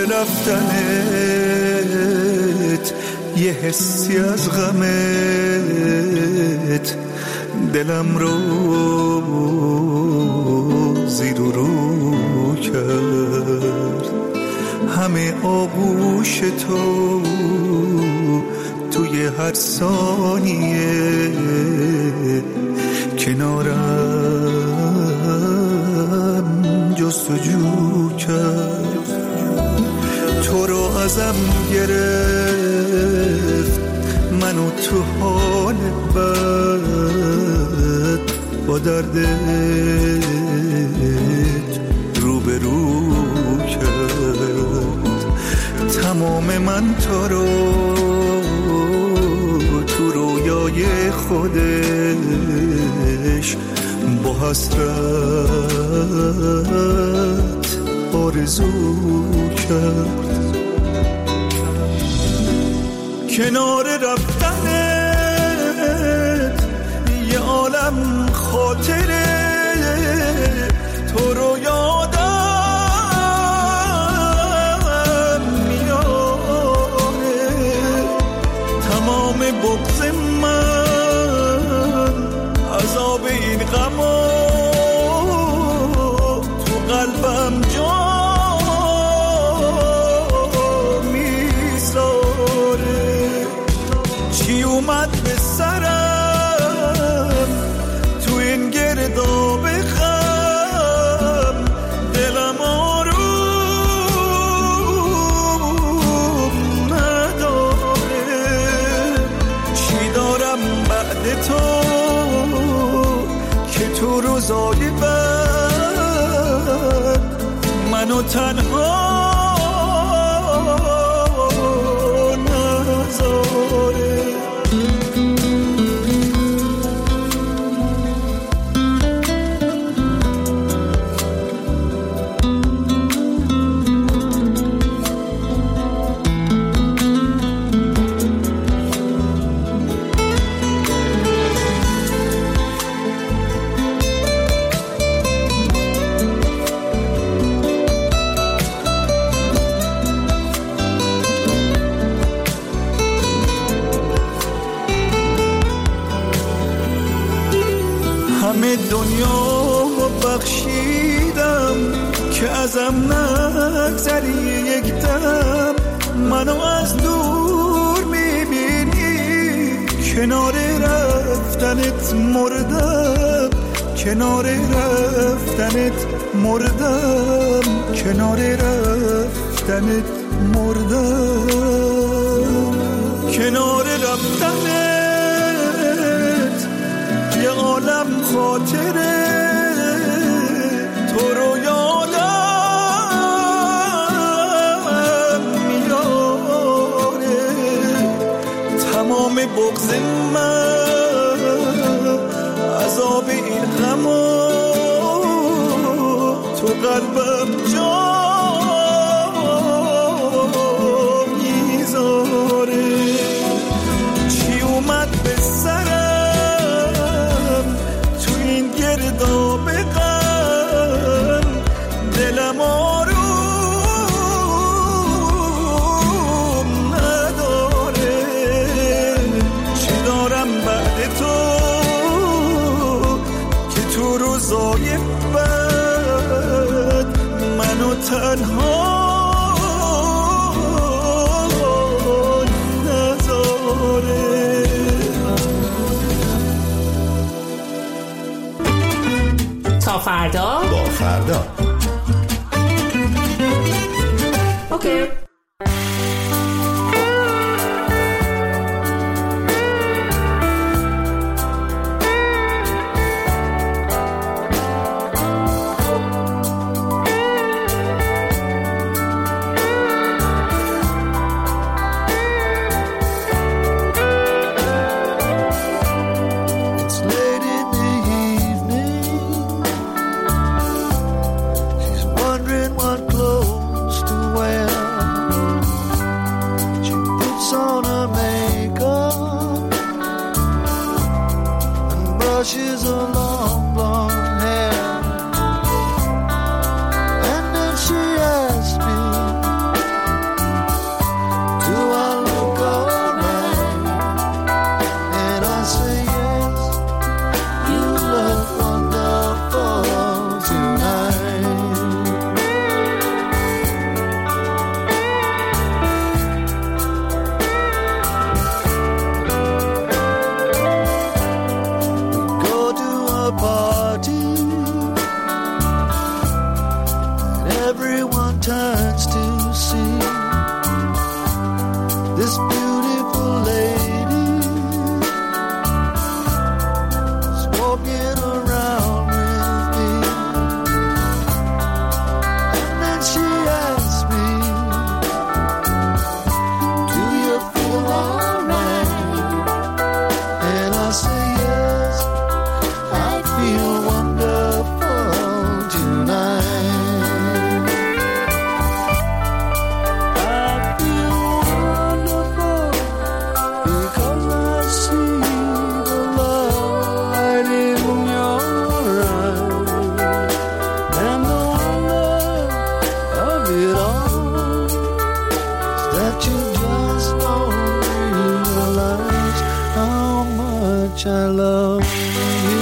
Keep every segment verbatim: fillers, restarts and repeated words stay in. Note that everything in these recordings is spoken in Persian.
رفتنت یه حسی از غمت دلم رو زیر و رو کرد. همه آغوش تو توی هر ثانیه کنارم جستجو کرد. تو رو ازم گرفت منو تو حال بد با دردت رو به رو کرد. تمام من تو رو تو رویای خودش با حسرت آرزو کرد. کنار رفتنت یه عالم خاطره تو رو یادم میاره. تمام بغض من عذاب این غما تو قلبم جا میذاره. چی اومد به سرم تو این گرداب غم دلم آروم نداره. چی دارم بعد تو که تو روزای بد منو تنها نذاره. همه دنیا بخشیدم که ازم نگذری یک دم. منو از دور میبینی کنار رفتنت مردم. کنار رفتنت مردم. کنار رفتنت مردم. کنار رفتنت یه عالم خاطره تو رو یادم میاره. تمام بغض من عذاب این غما تو قلبم جا میذاره. چی اومد به سرم تو این گرداب غم دلم آروم نداره. چی دارم بعد تو که تو روزای بد منو تنها نذاره. تا فردا با فردا اوکی. What clothes to wear? much I love you.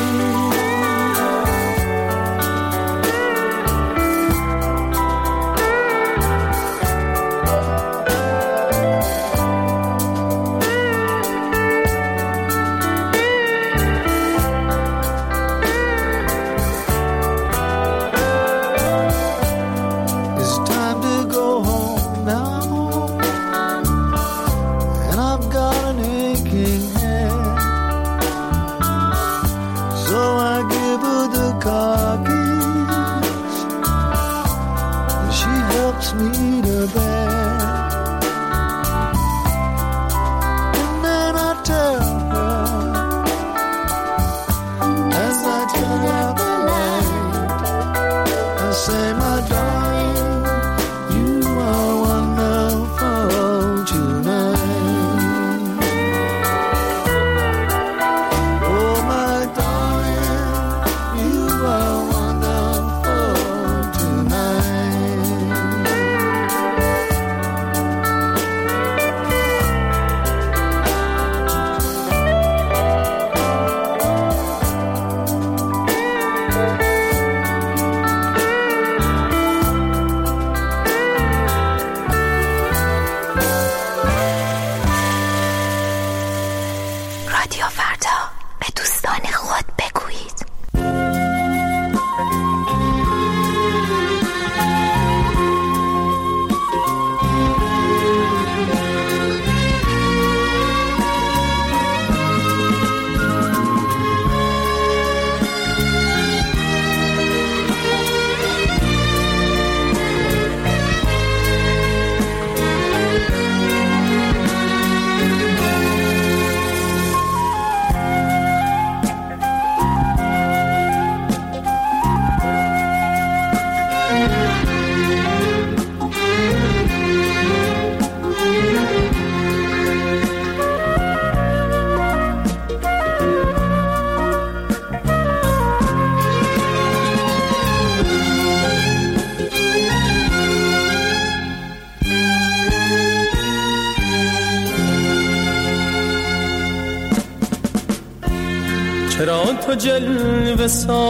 چرا تو جلوه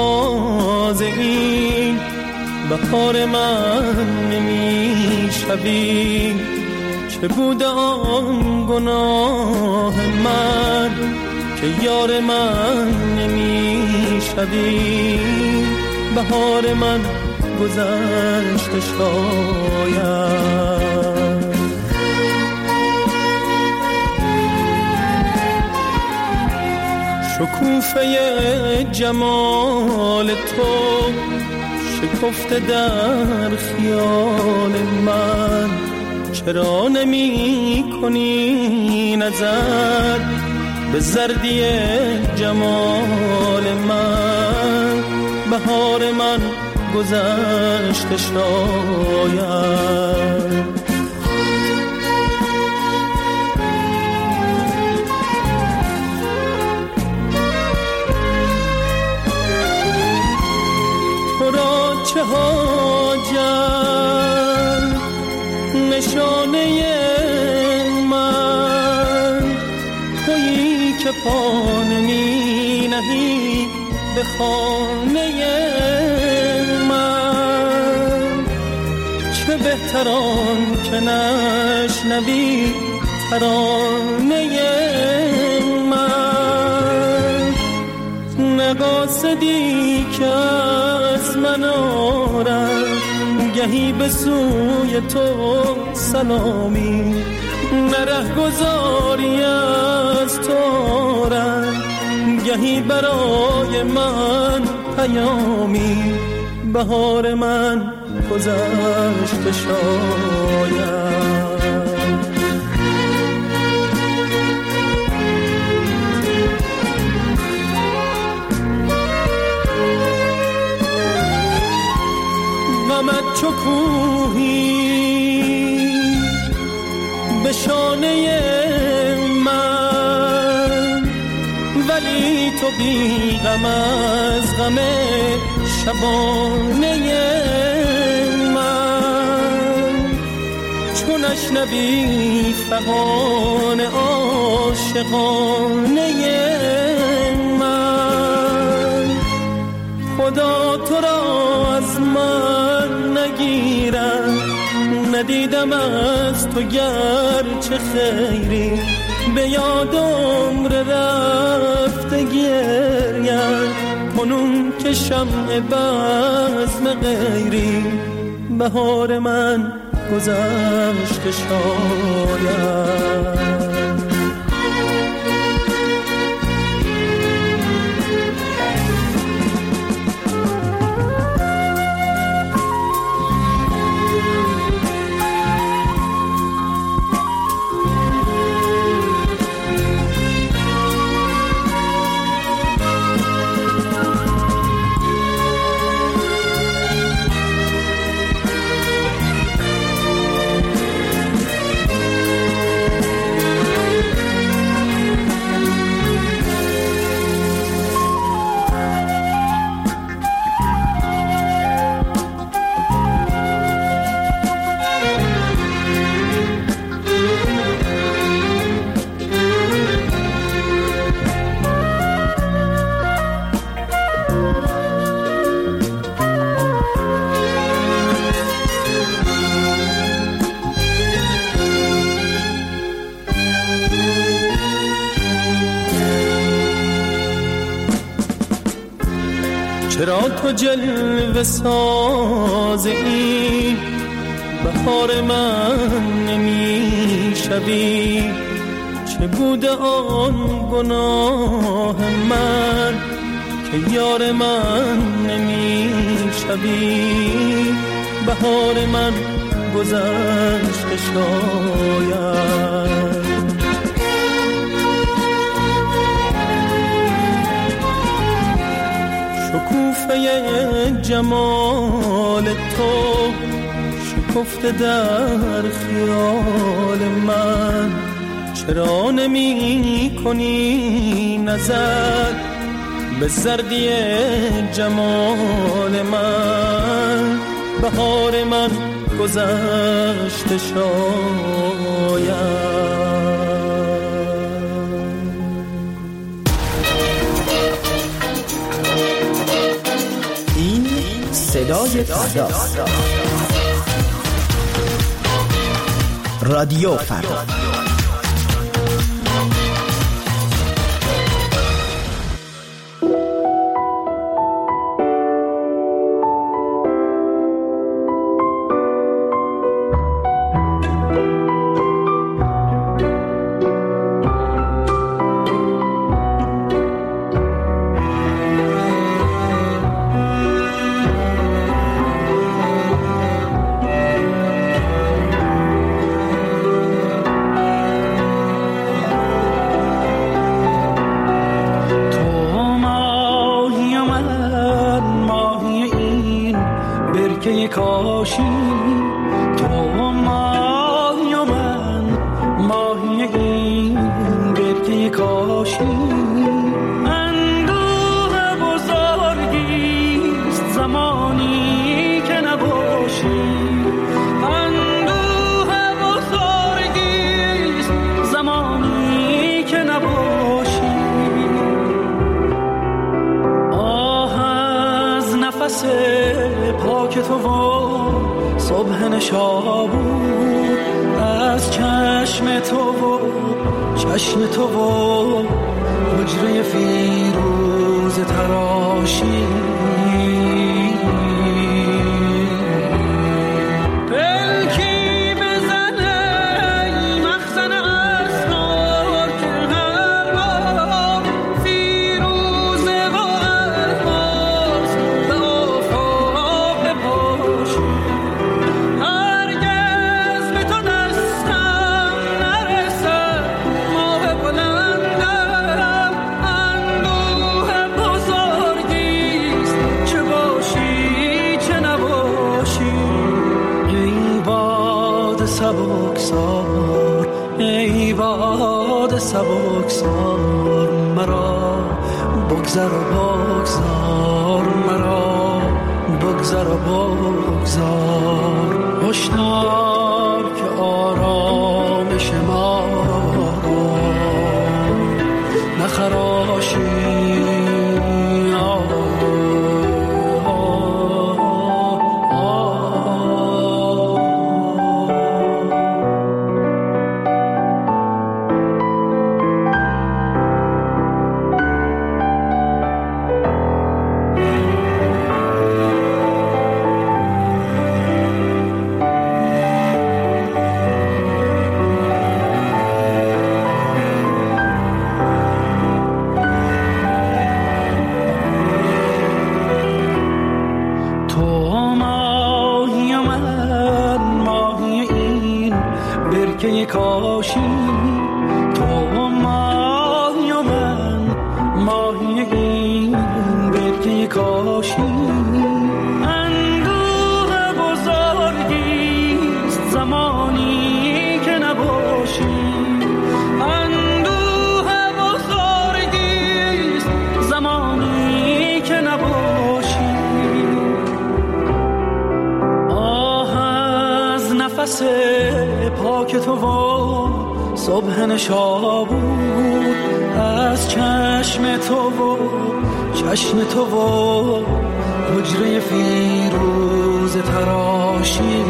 ساز این بهار من نمی شوی؟ چه بوده آن گناه من که یار من نمی شوی؟ بهار من گذشته شاید شکوفه جمال تو شکفته در خیال من، چرا نمی کنی نظر به زردی جمال من؟ بهار من گذشته شاید چه حاجت نشانه من تویی که پا نمی نهی به خانه من. چه بهتران که نشنوی ترانه من، نقاصدی که از من آرم گهی به سوی تو سلامی، نره گذاری از تو آرم گهی برای من پیامی. بهار من گذشته شاید غمت چو کوهی به شانه من، ولی تو بی غم از غم شبانه من. چو نشنوی فغان عاشقانه ندیدم از تو گرچه خیری، به یاد عمر رفته گریم، کنون که شمع بزم غیری. بهار من گذشته شاید، چرا تو جلوه ساز این بهار من نمی شوی؟ چه بوده آن گناه من که یار من نمی شوی؟ بهار من گذشته شاید، شکوفه جمال تو شکفته در خیال من. چرا نمی کنی نظر به زردی جمال من؟ بهار من گذشته شاید. صدای فردا، رادیو فردا. تو و صبح نشابور، از چشم تو و چشم تو و حجره فیروز تراشی،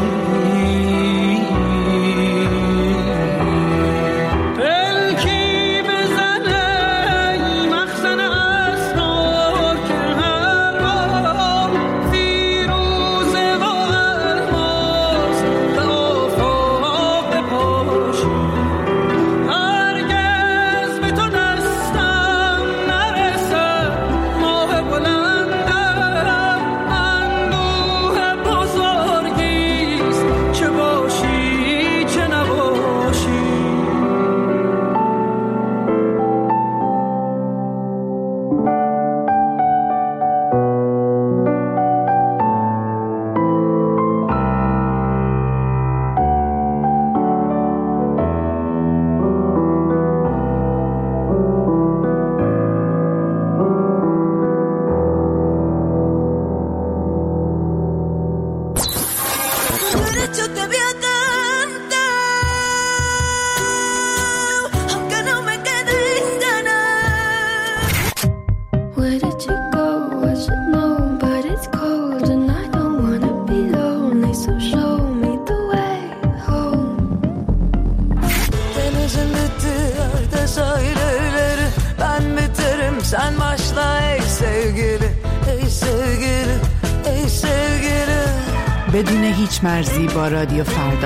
بدون هیچ مرزی با رادیو فردا.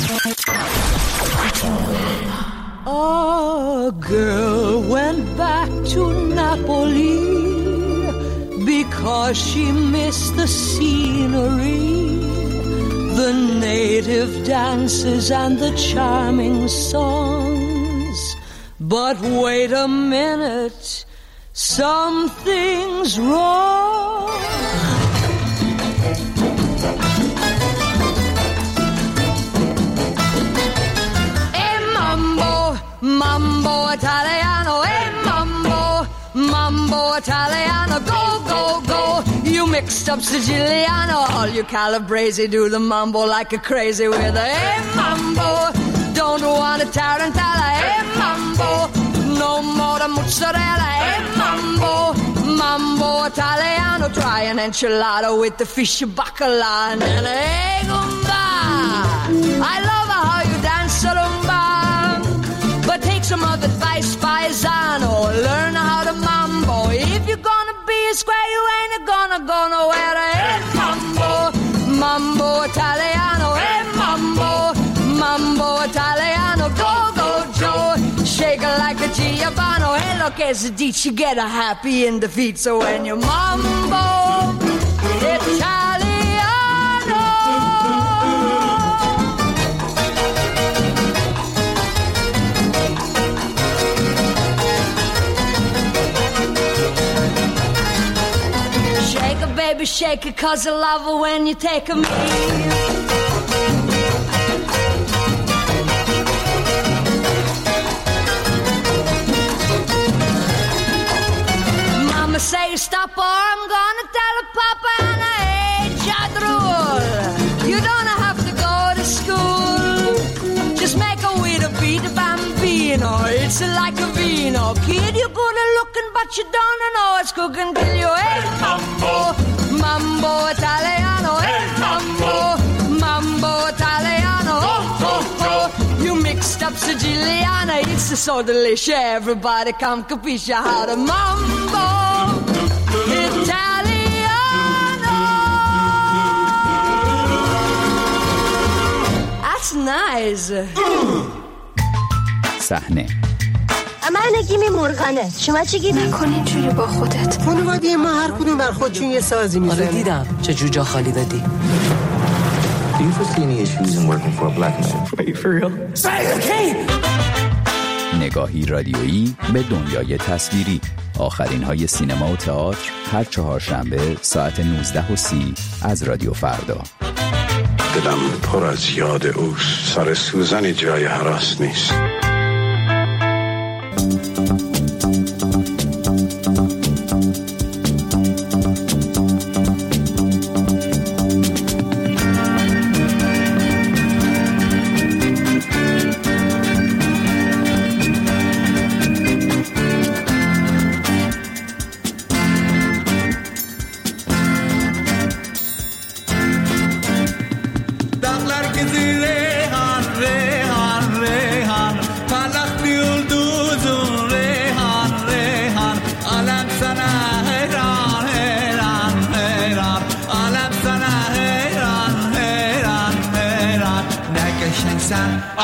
A girl went back to Napoli because she missed the scenery, the native dances and the charming songs. But wait a minute, something's wrong. Mambo Italiano, hey mambo, mambo Italiano, go, go, go. You mixed up Siciliano, all you Calabrese do the mambo like a crazy with a hey mambo. Don't want a tarantella, hey mambo. No more the mozzarella, hey mambo, mambo Italiano. Try an enchilada with the fish bacala and a hey gumba. I love how you dance rumba. But take some of advice, paisano. Learn how to mambo. If you're gonna be a square, you ain't gonna go nowhere. Hey, mambo, mambo Italiano. Hey, mambo, mambo Italiano. Go, go, Joe. Shake it like a Giovanni. Hey, look, as a ditch, you get a happy in the feet. So when you mambo Italiano. Baby, shake it, cause I love it when you take a me. Mama say stop or I'm gonna tell her Papa and I hate Jadrul. You don't have to go to school. Just make a way to beat a bambino. It's like a vino. Kid, you're good at looking, but you don't know it's cooking till you hey mambo. Mambo Italiano, hey mambo, mambo Italiano, oh, oh, oh. You mixed up Siciliana, it's so delicious. Everybody come capisce how to mambo Italiano. That's nice. صحنه من نگیم مرغانه. شما چی گیم؟ نکن اینجوری با خودت. خانواده ما هر کدوم بر خودشون یه سازی میزنه. آره دیدم چه جور جا خالی دادی. Do you foresee any issues in working for a black man? Are you for real? نگاهی رادیویی به دنیای تصویری. آخرین های سینما و تئاتر هر چهارشنبه ساعت نوزده و سی از رادیو فردا. دلم پر از یاد اوست. سر سوزنی جای هراس نیست.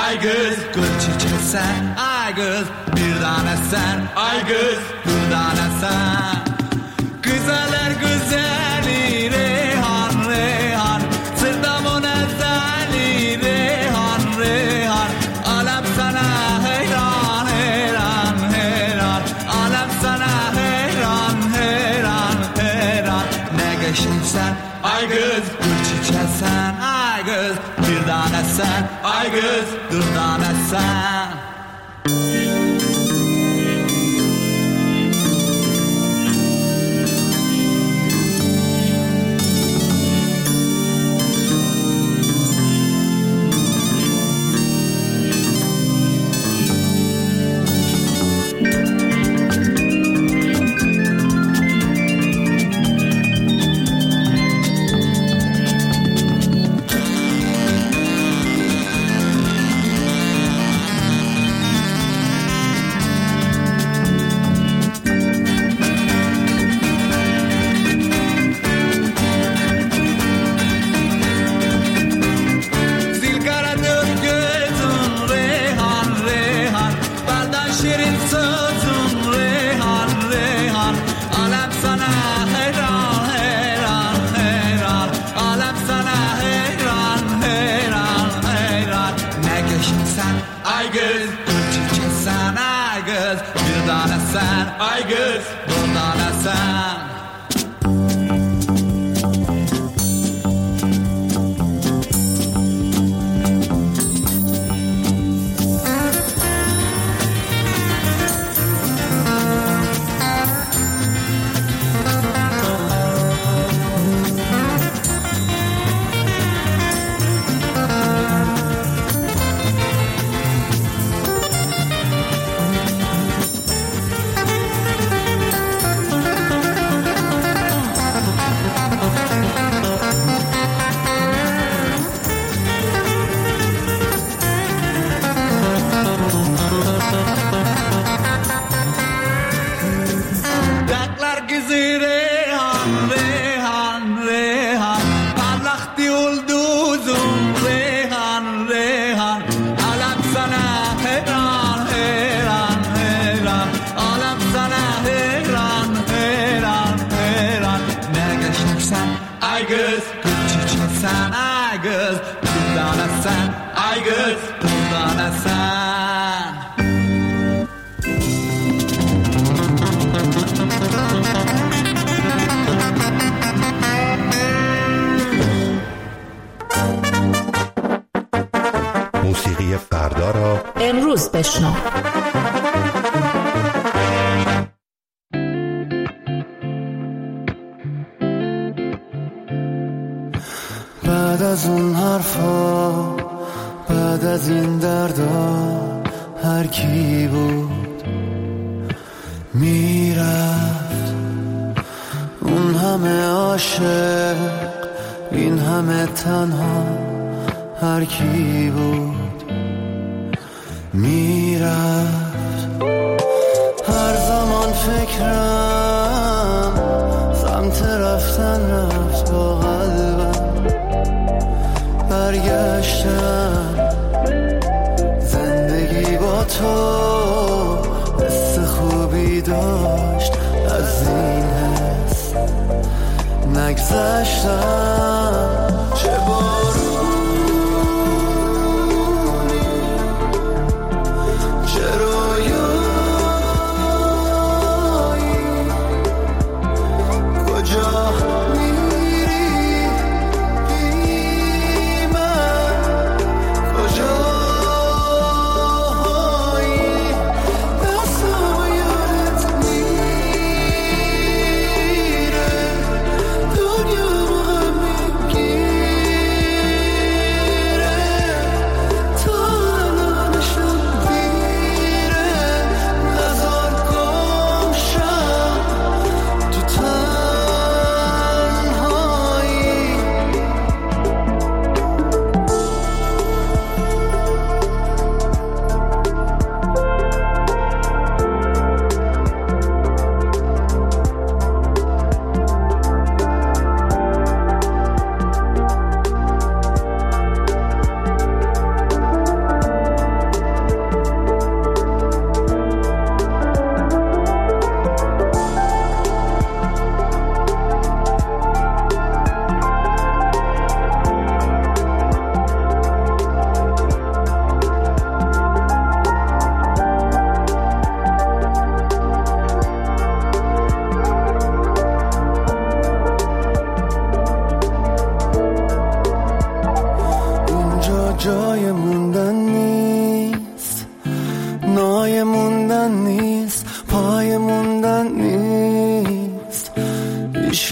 ay kız gül çiçeksen, ay kız bir tanesen, ay kız bir tanesen. Güzeller güzeli Reyhan Reyhan, sırtımın ezeli Reyhan Reyhan. Alem sana heyran heyran heyran, alem sana heyran heyran heyran. Ne geçinsen ay kız gül çiçeksen, ay kız bir tanesen, ay kız bir tanesen. Ay kız bundan esen. موسیقی فردا را امروز بشنو. بعد از اون حرفا، بعد از این دردا، هر کی بود میرفت. اون همه عاشق، این همه تنها، هر کی بود میرفت. هر زمان فکرم سمت رفتن رفت، با قلبم برگشتم. زندگی با تو حس خوبی داشت، از این حس نگذشتم. چه بارونی، چه رویایی، کجا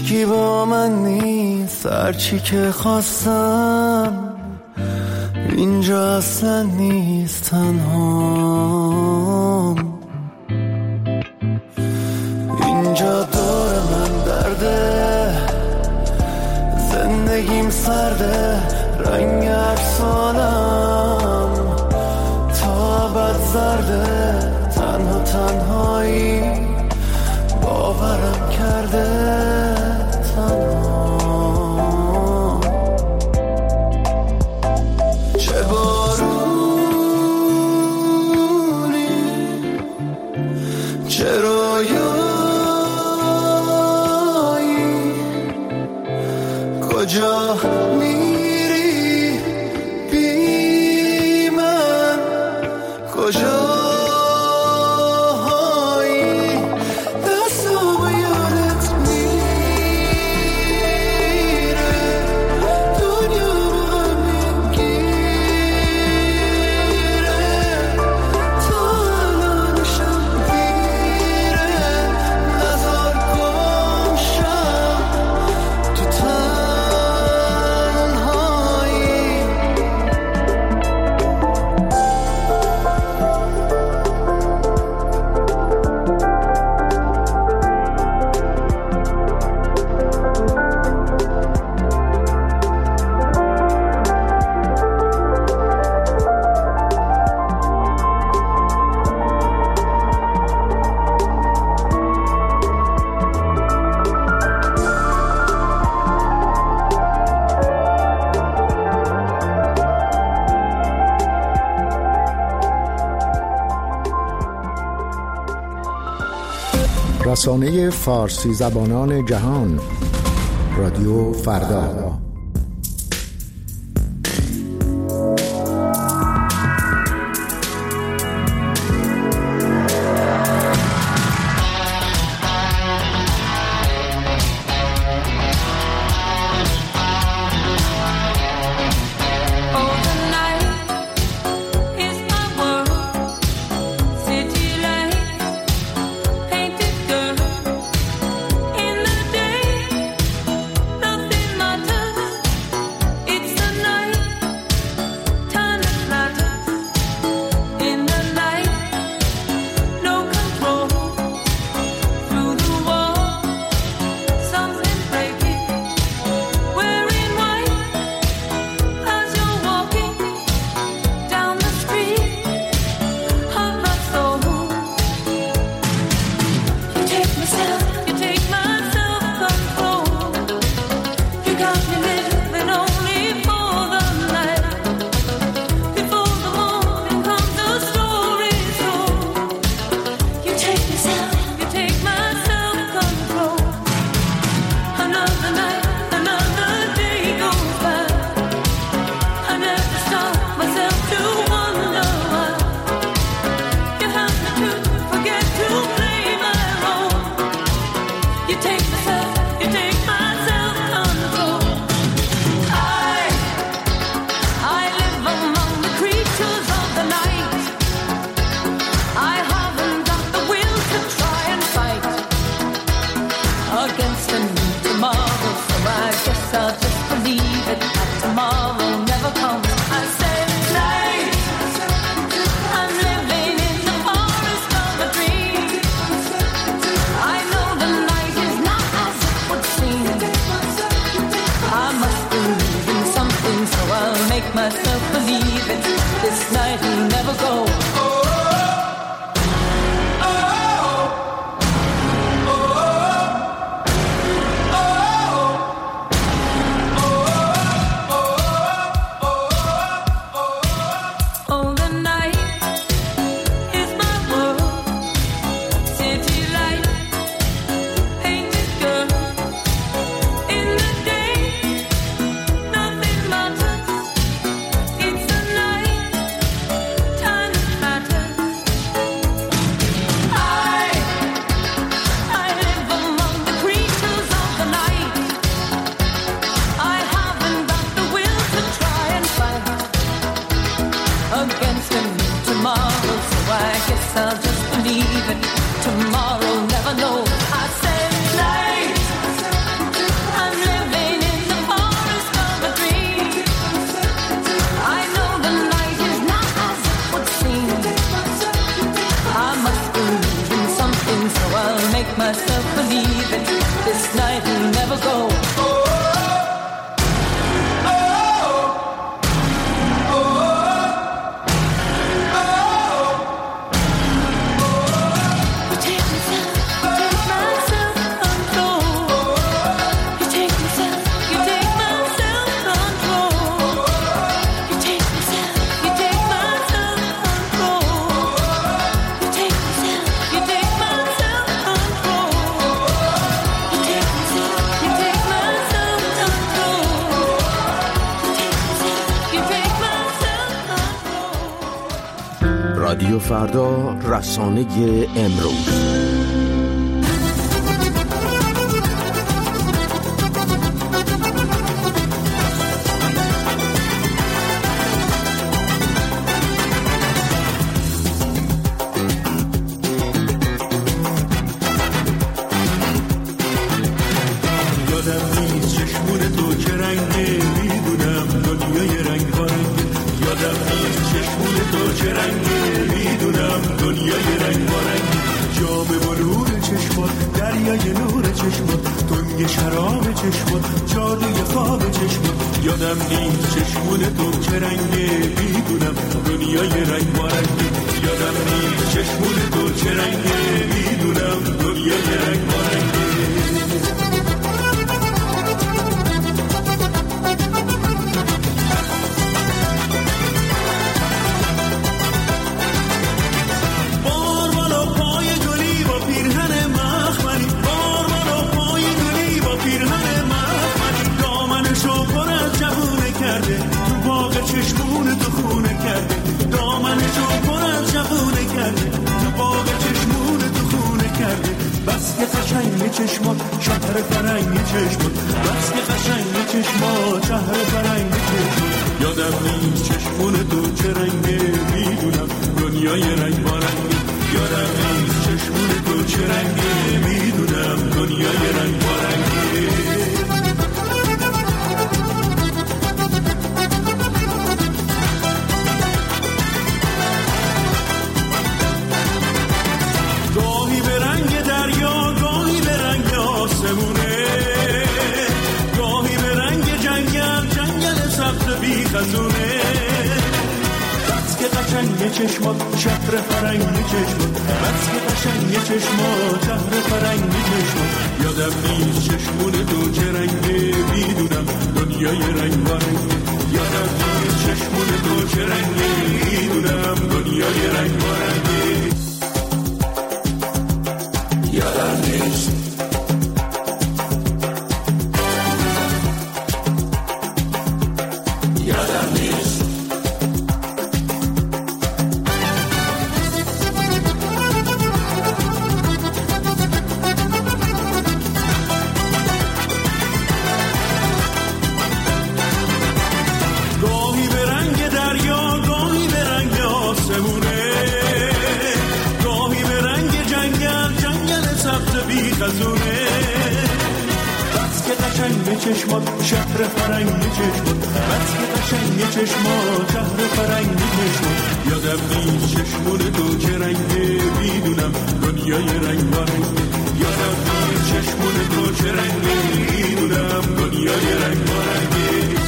هیچکی با من نیست، هرچی که خواستم اینجا اصلا نیست، تنهام. اینجا دور من درده، زندگیم سرده، رنگ افسانم تا بد زرده، تنها تنهایی باورم کرده، تنها. چه بارونی، چه رویایی، کجا میری بی من، کجا رسانه فارسی زبانان جهان، رادیو فردا. Nothing matters. so I'll make myself believe it. This night will never go. رادیو فردا، رسانه امروز. یادم نیست چشمون تو چه رنگه، میدونم دنیای رنگ بارنگه. یادم نیست چشمون تو چه رنگه، میدونم دنیای رنگ بارنگه. چشمون تو خونه کرده، دامن جو پر از جوونه کرده، تو باغ چشمون تو خونه کرده. بس که قشنگ چشمات شهر فرنگ چشمات، بس که قشنگ چشمات شهر فرنگ چشمات. یادم نیست چشمون تو چه رنگه، میدونم دنیای رنگ بارنگه. یادم نیست چشمون تو چه رنگه، میدونم دنیای رنگ بارنگه. گاهی به رنگ جنگل، جنگل سبز بی خزونه. بس که قشنگ چشمات شهر فرنگ چشمات، بس که قشنگ چشمات شهر فرنگ چشمات. یادم نیست چشمون تو چه رنگه، میدونم دنیای رنگ بارنگه. یادم نیست چشمون تو چه رنگه، میدونم دنیای رنگ بارنگه. یادم نیست چشمات شهر فرنگ چشمات، بس که قشنگ چشمات شهر فرنگ چشمات. یادم نیست چشمون تو چه رنگه، میدونم دنیای رنگ بارنگه. یادم نیست چشمون تو چه رنگه، میدونم دنیای رنگ بارنگه.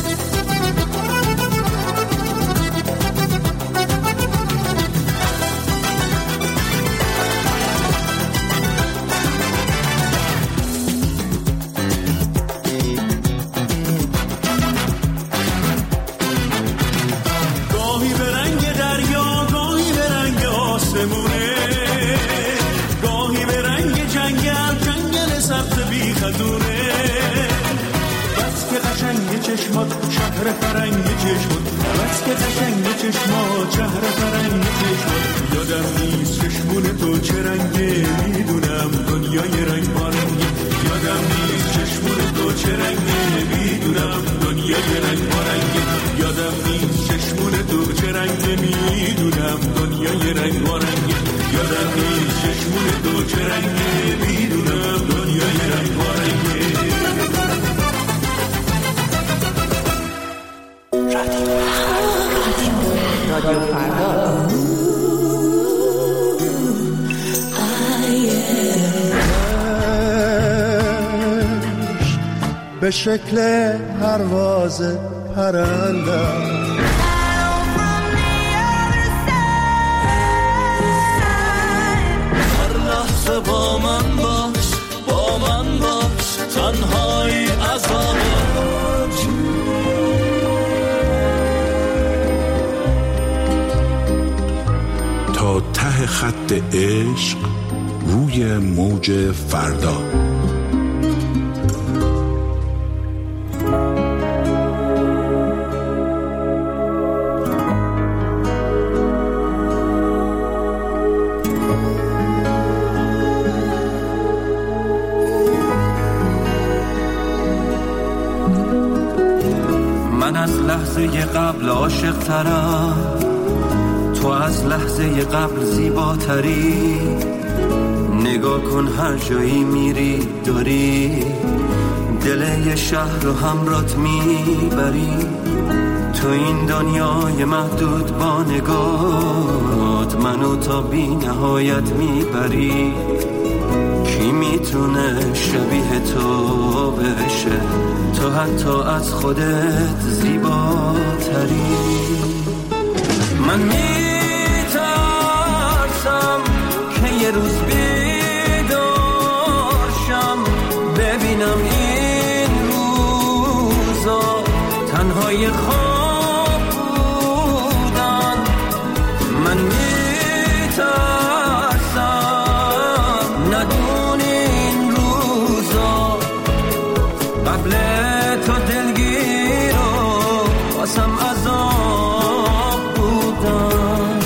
شهر فرنگ چشمات، بس که قشنگ چشمات شهر فرنگ چشمات. یادم نیست چشمون تو چه رنگه، میدونم دنیای رنگ بارنگه. یادم نیست چشمون تو چه رنگه، میدونم دنیای رنگ بارنگه. یادم نیست چشمون تو چه رنگه، میدونم دنیای رنگ بارنگه. یادم نیست چشمون تو چه رنگه، میدونم دنیای رنگ بارنگه. رادیو فردا. به شکل پرواز پرندم. با من باش، با من باش، تنهایی عذاب تا ته خط عشق روی موج فردا. لحظه قبل عاشق ترم، تو از لحظه قبل زیباتری. نگاه کن هر جایی میری داری دل یه شهر رو همرات میبری. تو این دنیای محدود با نگاهت منو تا بی نهایت میبری. کی میتونه شبیه تو بشه، تو حتی از خودت زیباتری. من میترسم که یه روز بیدارشم ببینم این روزا تنهای خواب بودن. من میترسم ندونی این روزا قبل تو دلگیر و واسم عذاب بودن.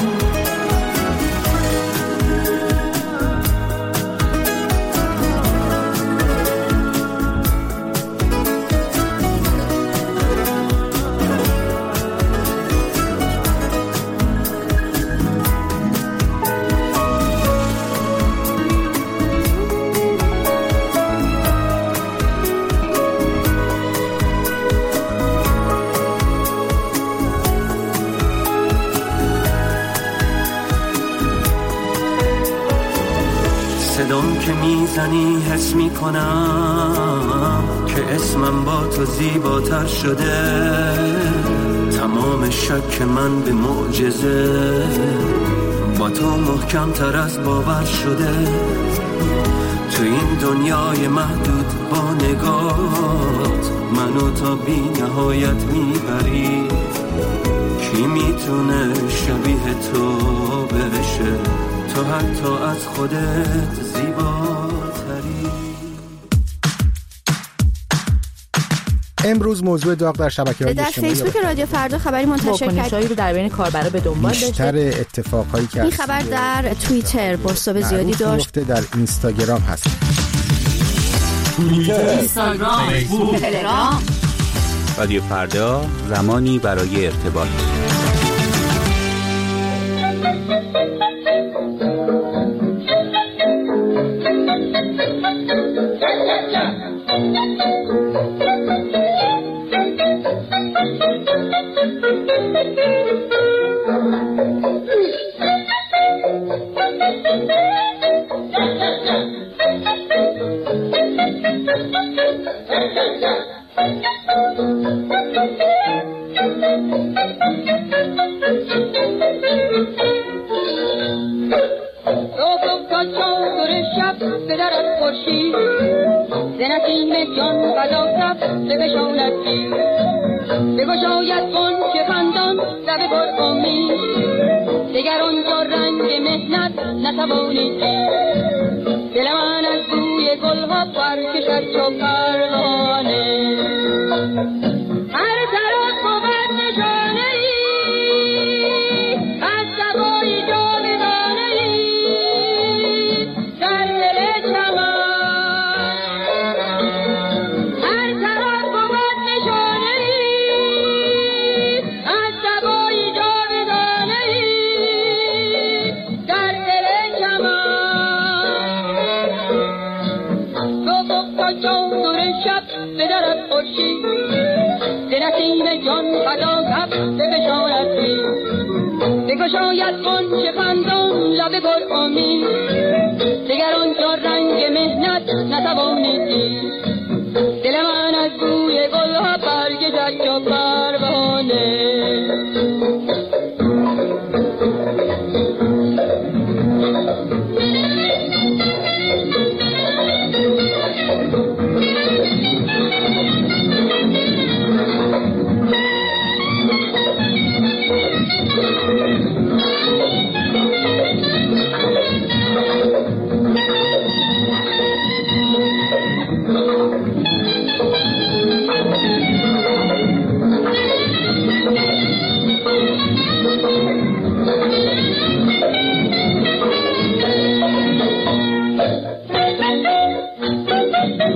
صدام که میزنی حس میکنم که اسمم با تو زیباتر شده. تمام شک من به معجزه با تو محکم تر از باور شده. تو این دنیای محدود با نگاهت منو تا بی نهایت میبری. کی میتونه شبیه تو بشه، تو حتی از خودت زیباتری. امروز موضوع داغ در شبکه‌های در اجتماعی فیسبوک رادیو فردا خبری منتشر کرد رو در بین کاربرا به دنبال داشته. بیشتر اتفاقایی که این خبر در توییتر بازتاب زیادی داشت. در اینستاگرام هست. توییتر، اینستاگرام، فیسبوک، تلگرام. رادیو فردا، زمانی برای ارتباط. دل من از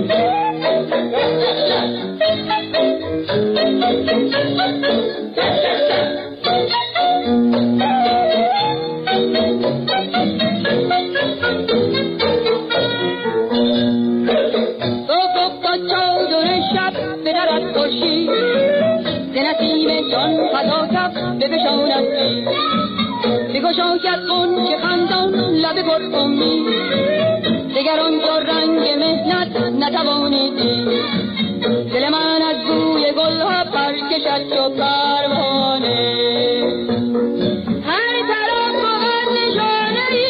بگشاید غنچه خندان لب گلبومی دگر آنجا رنگ مهنت نتوانیدی دل من از بوی گلها پرکشد چو پروانه هر طرف بود نشانه ای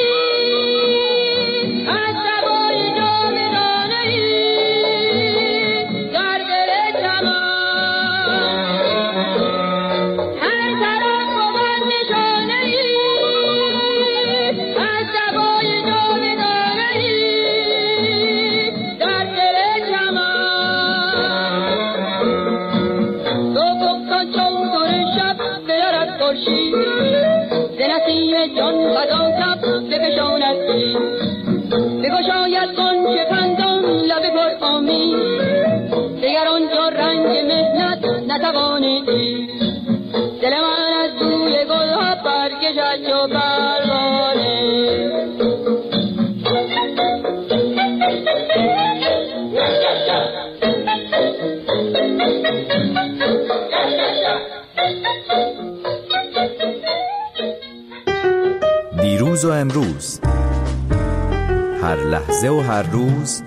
از سبای جاودانه ای در دل چمن هر طرف بود نشانه ای از سبای جاودانه ای در دل چمن تو گفتان چون شب بیارد خورشید ز نسیم جان غذا کف بفشاند بگشاید غنچه خندان لب پرامید دگر آنجا رنگ مهنت نتوانیدی دل من از بوی گلها برکشد چو پروانه دیروز و امروز، هر لحظه و هر روز،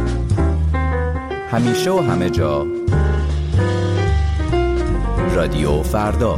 همیشه و همه جا، رادیو فردا.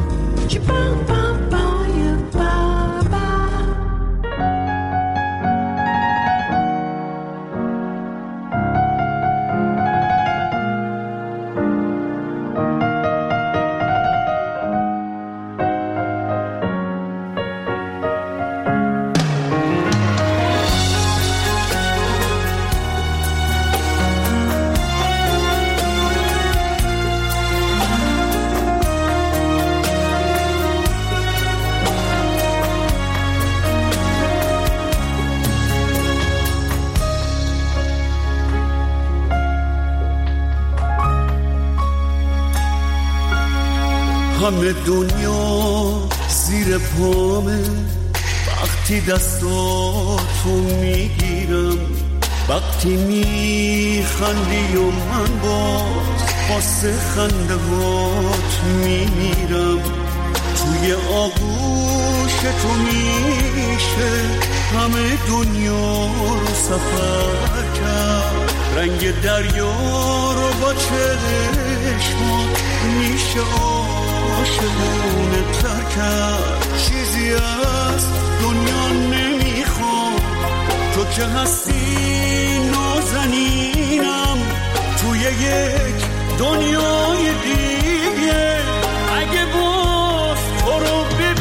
همه دنیا زیر پامه وقتی دستاتو میگیرم وقتی میخندی و من باز واسه خنده هات میمیرم توی آغوش تو میشه همه دنیا رو سفر کرد رنگ دریا رو با چشمات میشه عاشقونه تر کرد چیزی از دنیا نمیخوام تو که هستی نازنینم توی یک دنیای دیگه اگه باز تو رو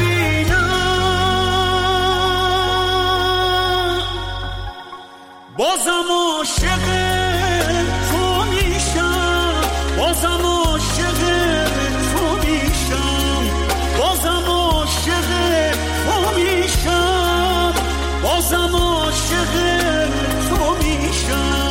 ببینم بازم عاشق تو میشم بازم عاشق تو میشم بازم عاشق تو میشم بازم عاشق تو میشم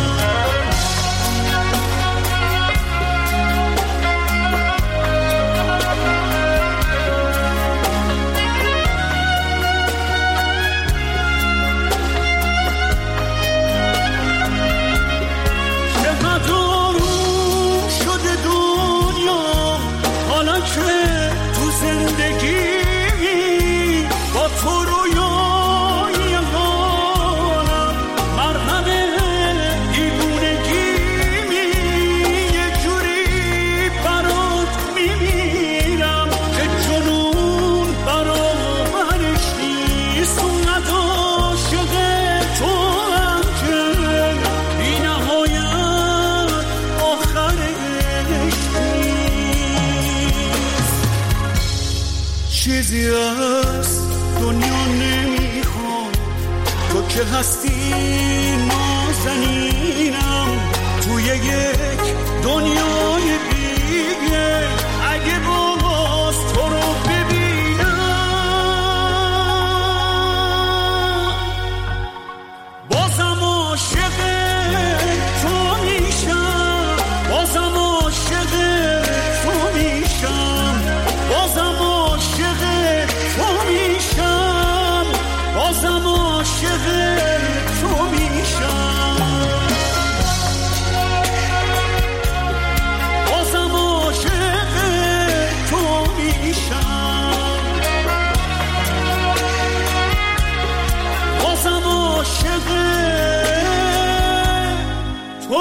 چیزی از دنیا نمیخوام تو که هستی نازنینم توی یک دنیای دیگه اگه باز تو رو ببینم بازم عاشق تو میشم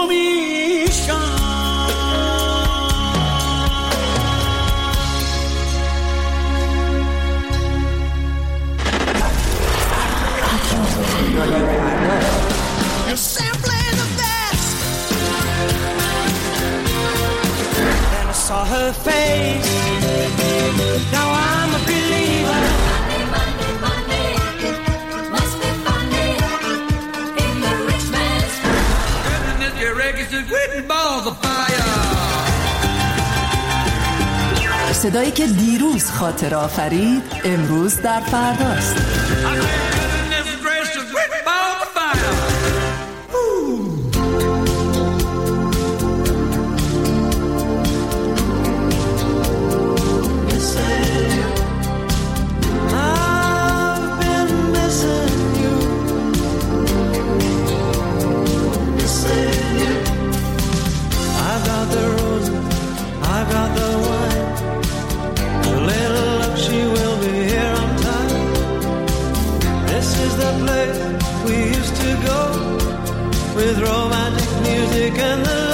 تو میشم. You're simply the best. Then I saw her face. Now I'm a believer. Money, money, money. Must be funny in the rich man's world. Goodness, your records are written balls of fire. صدایی که دیروز خاطر آفرید امروز در فرداست. With romantic music and the